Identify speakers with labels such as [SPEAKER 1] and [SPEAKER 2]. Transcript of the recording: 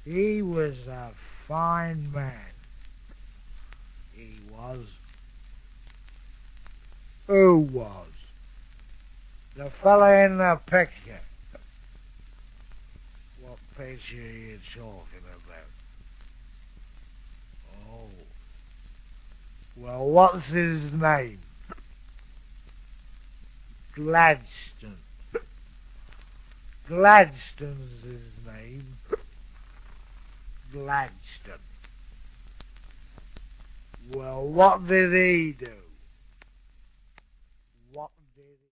[SPEAKER 1] He was a fine man. He was. Who was? The fella in the picture. What picture are you talking about? Oh. Well, what's his name? Gladstone. Gladstone's his name. Gladstone. Well, what did he do? What did he